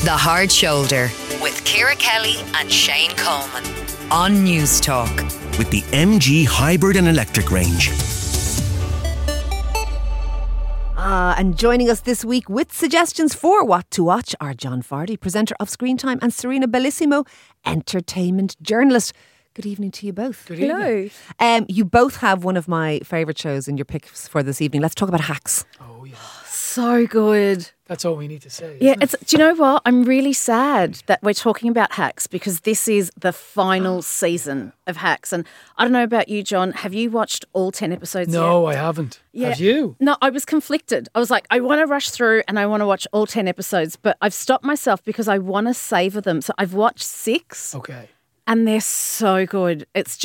The Hard Shoulder with Ciara Kelly and Shane Coleman on News Talk. With the MG hybrid and electric range. And joining us this week with suggestions for what to watch are John Fardy, presenter of Screen Time, and Serena Bellissimo, entertainment journalist. Good evening to you both. Good evening. Hello. You both have one of my favourite shows in your picks for this evening. Let's talk about Hacks. Oh, yeah. So good. That's all we need to say. Yeah, do you know what? I'm really sad that we're talking about Hacks because this is the final season of Hacks. And I don't know about you, John. Have you watched all 10 episodes yet? No, I haven't. Yeah. Have you? No, I was conflicted. I was like, I want to rush through and I want to watch all 10 episodes, but I've stopped myself because I want to savour them. So I've watched 6. Okay. And they're so good. It's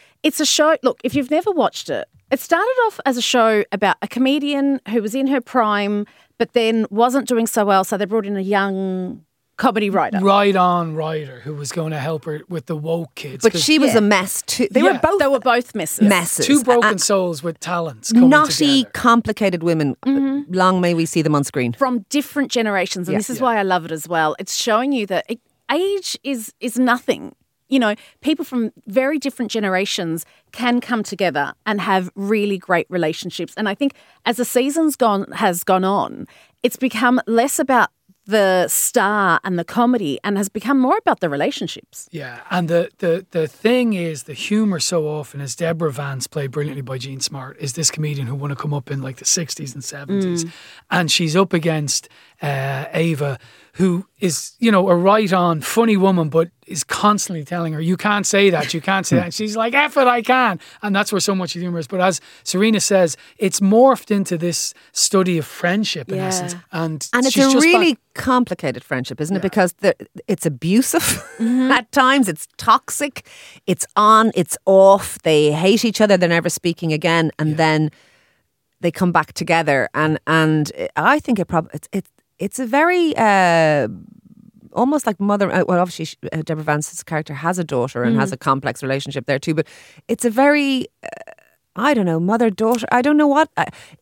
a show. Look, if you've never watched it, it started off as a show about a comedian who was in her prime, but then wasn't doing so well. So they brought in a young comedy writer. Right-on writer who was going to help her with the woke kids. But she was a mess too. They were both messes. Messes. Two broken souls with talents coming Knotty, together. complicated women. Long may we see them on screen. From different generations. And this is why I love it as well. It's showing you that age is nothing. You know, people from very different generations can come together and have really great relationships. And I think as the season's has gone on, it's become less about the star and the comedy and has become more about the relationships. Yeah, and the thing is, the humour so often is Deborah Vance, played brilliantly by Jean Smart, is this comedian who want to come up in like the 60s and 70s. And she's up against Ava, who is, you know, a right-on funny woman, but is constantly telling her, you can't say that, you can't say that. And she's like, F it, I can. And that's where so much of the humour is. But as Serena says, it's morphed into this study of friendship in essence. And it's she's a just really complicated friendship, isn't it? Because it's abusive at times, it's toxic, it's on, it's off, they hate each other, they're never speaking again, and then they come back together. And I think it's a very almost like mother. Well, obviously Deborah Vance's character has a daughter and has a complex relationship there too. But it's a very I don't know, mother-daughter. I don't know what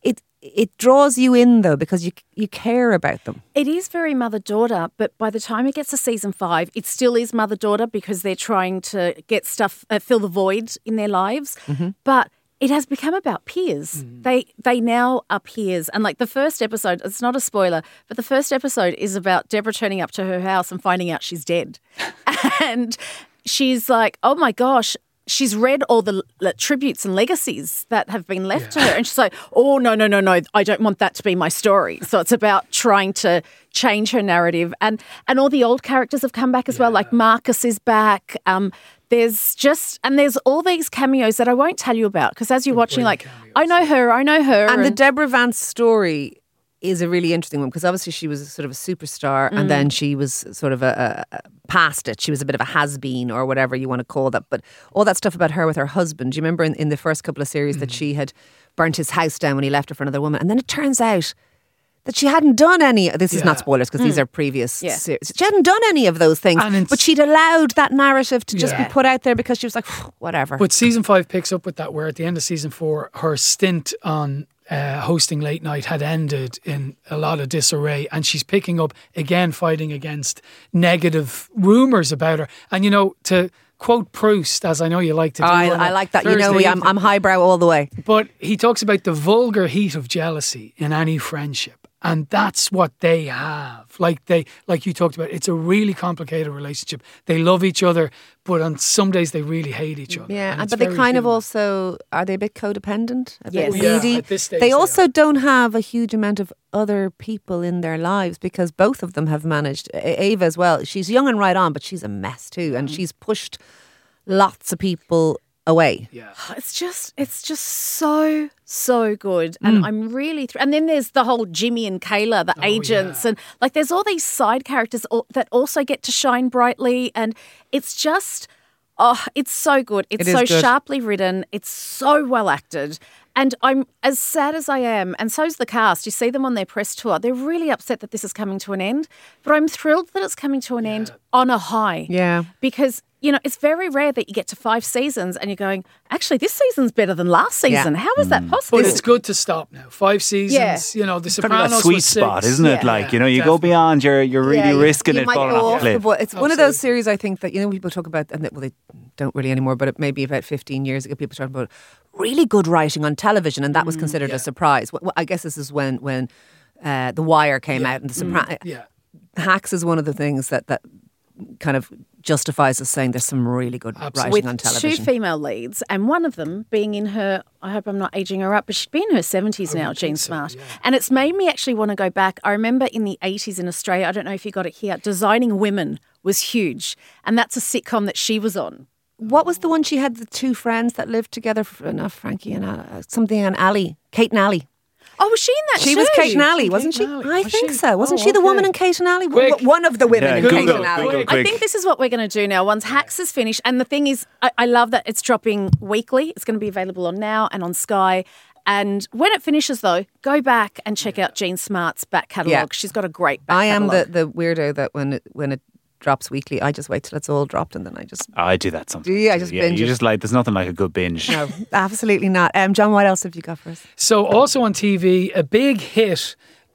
it draws you in though because you care about them. It is very mother-daughter, but by the time it gets to season 5, it still is mother-daughter because they're trying to get stuff fill the void in their lives. But it has become about peers. They now are peers. And like the first episode, it's not a spoiler, but the first episode is about Deborah turning up to her house and finding out she's dead. And she's like, oh my gosh, she's read all the tributes and legacies that have been left to her. And she's like, oh, no, I don't want that to be my story. So it's about trying to change her narrative. And all the old characters have come back as well, like Marcus is back. There's all these cameos that I won't tell you about because as you're watching, like, cameos. I know her. And the Deborah Vance story is a really interesting one because obviously she was sort of a superstar and then she was sort of a past it. She was a bit of a has-been or whatever you want to call that. But all that stuff about her with her husband, do you remember in the first couple of series that she had burnt his house down when he left her for another woman? And then it turns out that she hadn't done any, this is not spoilers because these are previous series. She hadn't done any of those things, but she'd allowed that narrative to just be put out there because she was like, whatever. But season 5 picks up with that where at the end of season 4, her stint on hosting late night had ended in a lot of disarray and she's picking up again, fighting against negative rumours about her. And you know, to quote Proust, as I know you like to do. I like that. You know me, I'm highbrow all the way. But he talks about the vulgar heat of jealousy in any friendship. And that's what they have. Like you talked about, it's a really complicated relationship. They love each other, but on some days they really hate each other. Yeah, but they kind of also, are they a bit codependent? A bit needy? Yeah, at this stage they also don't have a huge amount of other people in their lives because both of them have managed. Ava as well, she's young and right on, but she's a mess too. And she's pushed lots of people away. Yeah. It's just so good. And I'm really and then there's the whole Jimmy and Kayla, the agents, and like there's all these side characters that also get to shine brightly, and it's just it's so good. It's so good. Sharply written. It's so well acted. And I'm as sad as I am, and so's the cast. You see them on their press tour. They're really upset that this is coming to an end, but I'm thrilled that it's coming to an end on a high. Yeah. Because it's very rare that you get to 5 seasons and you're going, actually, this season's better than last season. How is that possible? But it's good to stop now. 5 seasons, The Kind of Sopranos that sweet was 6. spot, isn't it? Like, you go definitely. beyond, you're really risking You it might falling go off a cliff. It's one of those series, I think, that, people talk about, and they don't really anymore, but it maybe about 15 years ago, people talked about really good writing on television, and that was considered a surprise. Well, I guess this is when The Wire came out, and The Sopranos. Hacks is one of the things that kind of justifies us saying there's some really good writing on television. 2 female leads, and one of them being in her, I hope I'm not aging her up, but she'd be in her 70s now, Jean Smart. Yeah. And it's made me actually want to go back. I remember in the 80s in Australia, I don't know if you got it here, Designing Women was huge. And that's a sitcom that she was on. What was the one she had the 2 friends that lived together, Frankie and something and Ali, Kate and Ali? Oh, was she in that She too? was Kate and Ali, wasn't she? Kate and Ali. I Was think she? so. Wasn't Oh, she the okay. woman in Kate and Ali? Quick. One of the women in Kate Google, and Ali. Google I quick. think this is what we're going to do now. Once Hacks is finished, and the thing is, I love that it's dropping weekly. It's going to be available on Now and on Sky. And when it finishes, though, go back and check out Jean Smart's back catalogue. Yeah. She's got a great back I am catalogue. the weirdo that when it drops weekly, I just wait till it's all dropped and then I just... I do that sometimes. Do you? I just yeah, binge you it. just like, there's nothing like a good binge. No, absolutely not. John, what else have you got for us? So also on TV, a big hit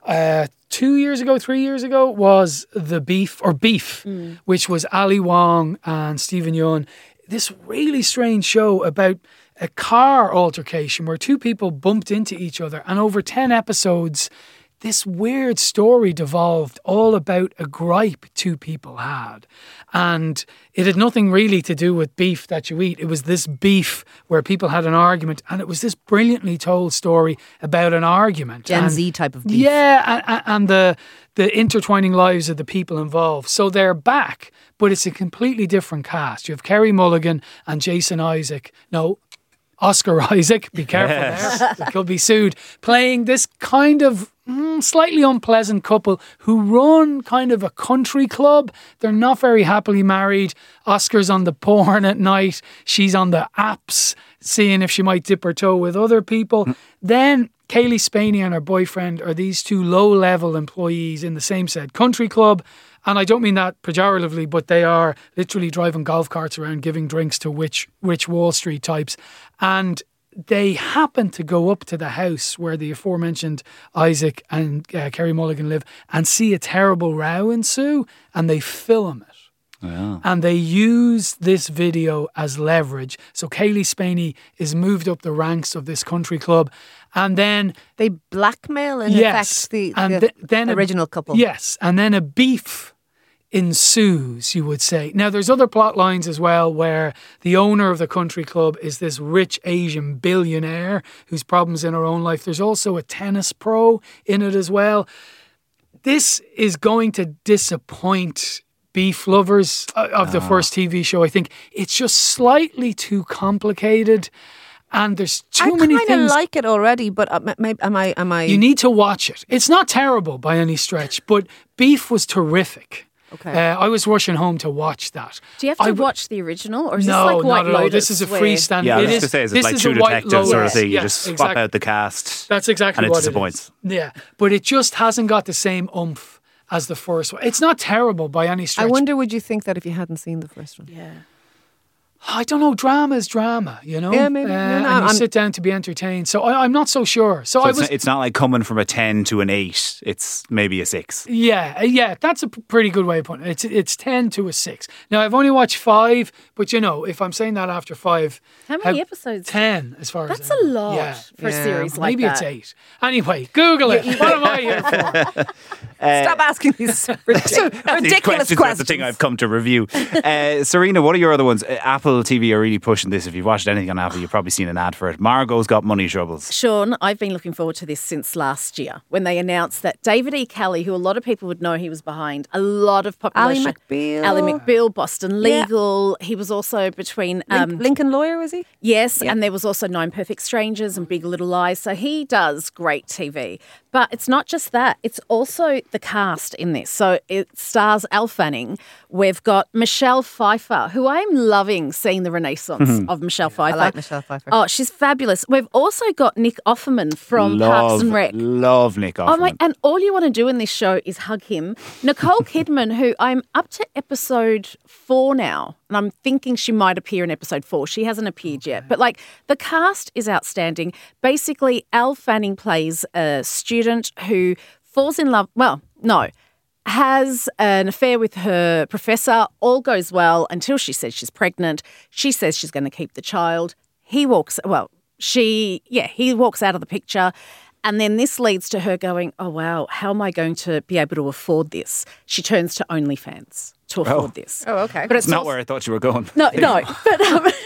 3 years ago was Beef, which was Ali Wong and Stephen Yeun. This really strange show about a car altercation where 2 people bumped into each other, and over 10 episodes, this weird story devolved all about a gripe 2 people had. And it had nothing really to do with beef that you eat. It was this beef where people had an argument, and it was this brilliantly told story about an argument. Gen And- Z type of beef. Yeah, and the intertwining lives of the people involved. So they're back, but it's a completely different cast. You have Kerry Mulligan and Jason Isaac. No, Oscar Isaac, be careful there, they could be sued, playing this kind of slightly unpleasant couple who run kind of a country club. They're not very happily married. Oscar's on the porn at night. She's on the apps, seeing if she might dip her toe with other people. Then Kaylee Spaney and her boyfriend are these 2 low-level employees in the same said country club. And I don't mean that pejoratively, but they are literally driving golf carts around giving drinks to rich Wall Street types. And they happen to go up to the house where the aforementioned Isaac and Kerry Mulligan live and see a terrible row ensue, and they film it. Yeah. And they use this video as leverage. So Kaylee Spaney is moved up the ranks of this country club. And then... They blackmail, in effect, the then original couple. Yes, and then a beef ensues, you would say. Now, there's other plot lines as well where the owner of the country club is this rich Asian billionaire whose problems in her own life. There's also a tennis pro in it as well. This is going to disappoint beef lovers of the first TV show, I think. It's just slightly too complicated. And there's too many I things. kind of like it already, but am I? You need to watch it. It's not terrible by any stretch, but Beef was terrific. Okay. I was rushing home to watch that. Do you have to watch the original, or is No, this like White not at all. Lotus? This is a where- freestanding. Yeah, I was It going is- to say, is it this like is True a White Detective sort of Lotus. thing? You Yeah, just swap exactly. out the cast. That's exactly and what it disappoints. is. Yeah, but it just hasn't got the same oomph as the first one. It's not terrible by any stretch. I wonder, would you think that if you hadn't seen the first one? Yeah. I don't know. Drama is drama, you know. Yeah, maybe. Yeah, no, and you I'm- sit down to be entertained. So I'm not so sure. So So I it's, was. it's not like coming from a 10 to an 8. It's maybe a 6. Yeah, that's a pretty good way of putting it. It's 10 to a 6. Now, I've only watched 5, but if I'm saying that after 5... How many episodes? 10, as far as That's I a know. lot Yeah. for a Yeah. series like Maybe that. it's 8. Anyway, Google it. What am I here for? Stop asking these ridiculous That's questions. the thing I've come to review. Serena, what are your other ones? Apple TV are really pushing this. If you've watched anything on Apple, you've probably seen an ad for it. Margot's got money troubles. Sean, I've been looking forward to this since last year when they announced that David E. Kelly, who a lot of people would know he was behind a lot of popular Ally show- McBeal. Ally McBeal, Boston Legal. He was also between Lincoln Lawyer, was he? Yes, and there was also 9 Perfect Strangers and Big Little Lies. So he does great TV. But it's not just that. It's also the cast in this. So it stars Elle Fanning. We've got Michelle Pfeiffer, who I'm loving seeing the renaissance of Michelle Pfeiffer. I like Michelle Pfeiffer. Oh, she's fabulous. We've also got Nick Offerman from Parks and Rec. Love Nick Offerman. Oh my, and all you want to do in this show is hug him. Nicole Kidman, who I'm up to episode 4 now, and I'm thinking she might appear in episode 4. She hasn't appeared yet. But like the cast is outstanding. Basically, Elle Fanning plays a student who falls in love. Well, no. Has an affair with her professor. All goes well until she says she's pregnant. She says she's going to keep the child. He walks out of the picture. And then this leads to her going, oh, wow, how am I going to be able to afford this? She turns to OnlyFans to afford this. Oh, okay. But it's not where I thought you were going. No. But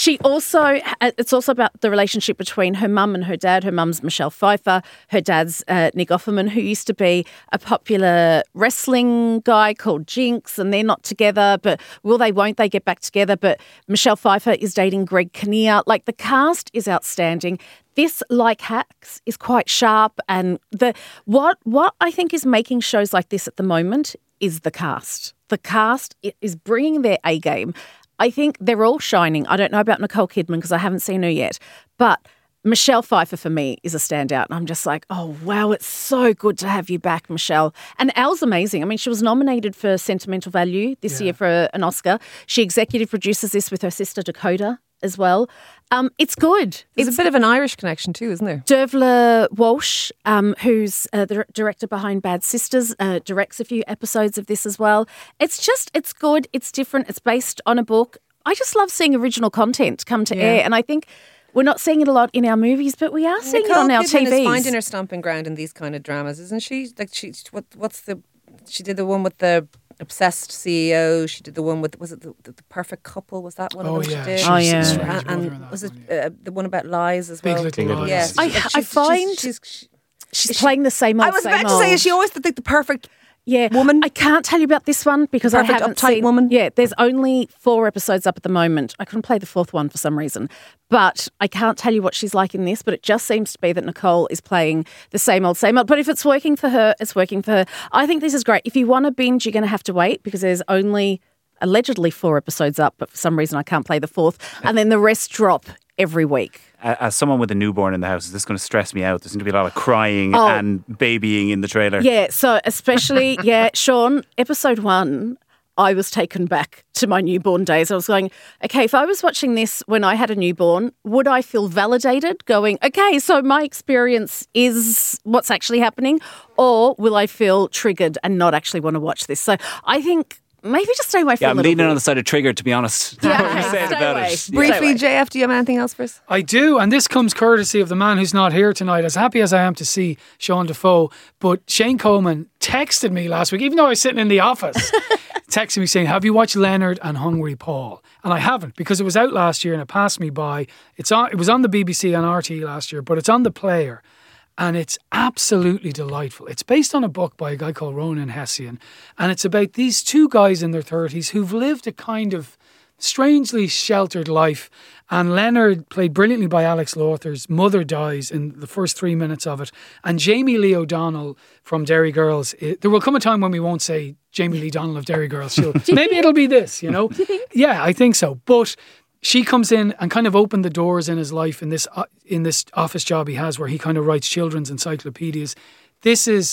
it's also about the relationship between her mum and her dad. Her mum's Michelle Pfeiffer. Her dad's Nick Offerman, who used to be a popular wrestling guy called Jinx, and they're not together. But won't they get back together? But Michelle Pfeiffer is dating Greg Kinnear. Like, the cast is outstanding. This, like Hacks, is quite sharp, and what I think is making shows like this at the moment is the cast. The cast is bringing their A game. I think they're all shining. I don't know about Nicole Kidman because I haven't seen her yet, but Michelle Pfeiffer for me is a standout, and I'm just like, oh wow, it's so good to have you back, Michelle. And Elle's amazing. I mean, she was nominated for Sentimental Value this year for an Oscar. She executive produces this with her sister Dakota as well. It's good. There's a bit of an Irish connection too, isn't there? Dervla Walsh, who's the director behind Bad Sisters, directs a few episodes of this as well. It's good. It's different. It's based on a book. I just love seeing original content come to air, and I think we're not seeing it a lot in our movies, but we are seeing it on our Nicole Kidman TVs. is finding her stomping ground in these kind of dramas, isn't she? Like she did the one with the obsessed CEO. She did the one with, was it the Perfect Couple? Was that one of them she did? Oh, yeah. And was it the one about lies as well? Big Little Lies. Yes. I find she's playing the same old. I was about to say, is she always the perfect woman? I can't tell you about this one because I haven't seen. Woman. Yeah, there's only 4 episodes up at the moment. I couldn't play the 4th one for some reason, but I can't tell you what she's like in this. But it just seems to be that Nicole is playing the same old. But if it's working for her, it's working for her. I think this is great. If you want to binge, you're going to have to wait because there's only allegedly 4 episodes up, but for some reason I can't play the 4th, and then the rest drop every week. As someone with a newborn in the house, is this going to stress me out? There's going to be a lot of crying and babying in the trailer. Yeah, so especially, Sean, episode 1, I was taken back to my newborn days. I was going, okay, if I was watching this when I had a newborn, would I feel validated going, okay, so my experience is what's actually happening? Or will I feel triggered and not actually want to watch this? So I think maybe just stay away from it. Yeah, I'm leaning on the side of triggered, to be honest. Yeah, What you're saying stay about away. it. Briefly, JF, do you have anything else for us? I do, and this comes courtesy of the man who's not here tonight. As happy as I am to see Sean Defoe, but Shane Coleman texted me last week, even though I was sitting in the office, texted me saying, have you watched Leonard and Hungry Paul? And I haven't, because it was out last year and it passed me by. It was on the BBC on RTE last year, but it's on the Player. And it's absolutely delightful. It's based on a book by a guy called Ronan Hessian. And it's about these 2 guys in their 30s who've lived a kind of strangely sheltered life. And Leonard, played brilliantly by Alex Lawther's mother dies in the first 3 minutes of it. And Jamie Lee O'Donnell from Derry Girls, there will come a time when we won't say Jamie Lee O'Donnell of Derry Girls. Maybe it'll be this, you know? Do you think? Yeah, I think so. But she comes in and kind of opened the doors in his life in this office job he has where he kind of writes children's encyclopedias. This is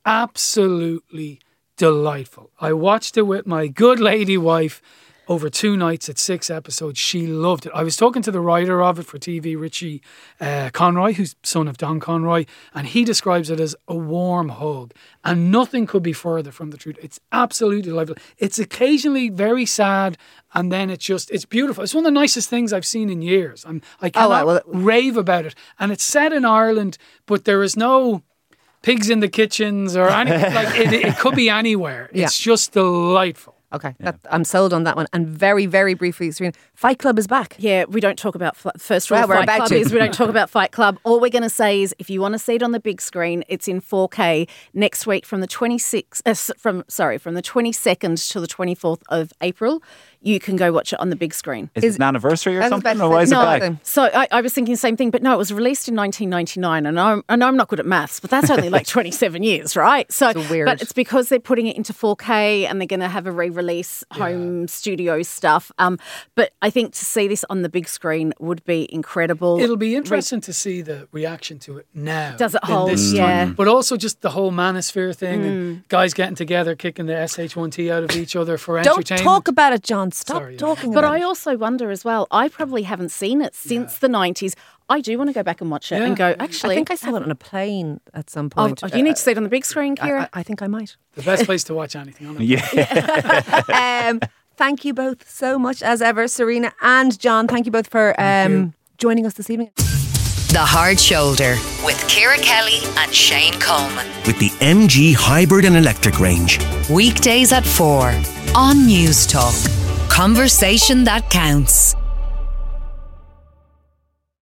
absolutely delightful. I watched it with my good lady wife over 2 nights at 6 episodes. She loved it. I was talking to the writer of it for TV, Richie Conroy, who's son of Don Conroy, and he describes it as a warm hug. And nothing could be further from the truth. It's absolutely delightful. It's occasionally very sad, and then it's beautiful. It's one of the nicest things I've seen in years. I cannot rave about it. And it's set in Ireland, but there is no pigs in the kitchens or anything. It could be anywhere. It's just delightful. Okay, I'm sold on that one. And very, very briefly, Serena, Fight Club is back. Yeah, we don't talk about first rule of Fight Club is we don't talk about Fight Club. All we're going to say is if you want to see it on the big screen, it's in 4K next week from the 22nd to the 24th of April. you can go watch it on the big screen. Is it an anniversary or I was something? about Or to why is it say, back? So I was thinking the same thing, but no, it was released in 1999, and I'm not good at maths, but that's only like 27 years, right? So weird. But it's because they're putting it into 4K and they're going to have a re-release home studio stuff. But I think to see this on the big screen would be incredible. It'll be interesting to see the reaction to it now. Does it in hold? this Yeah. time. But also just the whole manosphere thing and guys getting together, kicking the SH1T out of each other for Don't entertainment. talk about it, John. Stop Sorry, yeah. talking But about I it. also wonder as well, I probably haven't seen it since the 90s. I do want to go back and watch it and go, actually. I think I saw it on a plane at some point. you need to see it on the big screen, Kira. I think I might. The best place to watch anything on it. Yeah. Thank you both so much as ever, Serena and John. Thank you both for joining us this evening. The Hard Shoulder with Ciara Kelly and Shane Coleman. With the MG hybrid and electric range. Weekdays at 4 on News Talk. Conversation that counts.